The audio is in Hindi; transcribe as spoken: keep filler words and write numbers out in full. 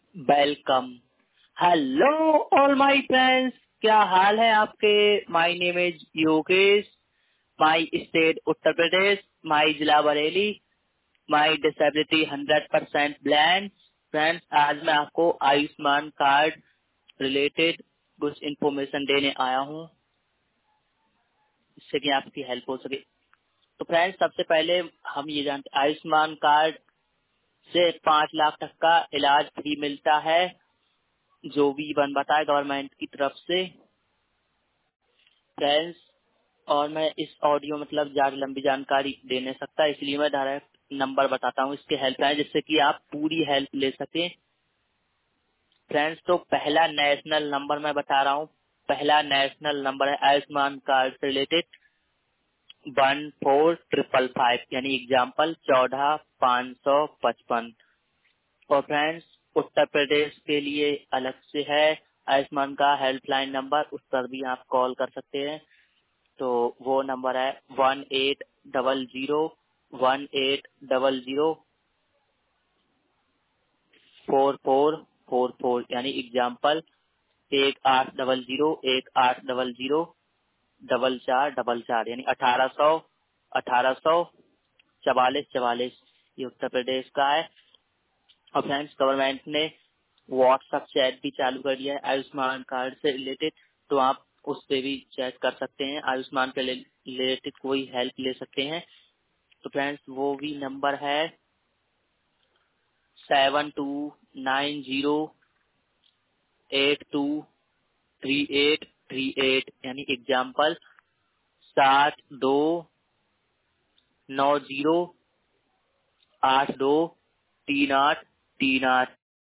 Welcome. Hello all my friends, क्या हाल है आपके। My name is Yogesh, my state Uttar Pradesh, my जिला Bareilly, my disability hundred percent blind. Friends, आज मैं आपको आयुष्मान कार्ड रिलेटेड कुछ इन्फॉर्मेशन देने आया हूँ, जिससे कि आपकी हेल्प हो सके। तो फ्रेंड्स, सबसे पहले हम ये जानते हैं आयुष्मान कार्ड से पाँच लाख तक का इलाज फ्री मिलता है, जो भी बन बताए गवर्नमेंट की तरफ से। फ्रेंड्स, और मैं इस ऑडियो मतलब ज्यादा लंबी जानकारी दे नहीं सकता, इसलिए मैं डायरेक्ट नंबर बताता हूँ इसके हेल्पलाइन, जिससे कि आप पूरी हेल्प ले सकें। फ्रेंड्स, तो पहला नेशनल नंबर मैं बता रहा हूँ। पहला नेशनल नंबर है आयुष्मान कार्ड से related one four triple five, यानी एग्जाम्पल चौदह पाँच सौ पचपन। और फ्रेंड्स, उत्तर प्रदेश के लिए अलग से है आयुष्मान का हेल्पलाइन नंबर, उस पर भी आप कॉल कर सकते हैं। तो वो नंबर है one eight double zero one eight double zero four four four four, यानी एग्जाम्पल एक आठ डबल जीरो एक आठ डबल जीरो डबल चार डबल चार, यानी अठारह सौ अठारह सौ चवालीस चवालीस। ये उत्तर प्रदेश का है। और फ्रेंड्स, गवर्नमेंट ने व्हाट्सएप चैट भी चालू कर दिया है आयुष्मान कार्ड से रिलेटेड, तो आप उस पे भी चैट कर सकते हैं, आयुष्मान के रिलेटेड कोई हेल्प ले सकते हैं। तो फ्रेंड्स, वो भी नंबर है seven two nine zero eight two three eight three eight, यानी एग्जाम्पल सात दो नौ जीरो आठ दो तीन आठ तीन आठ।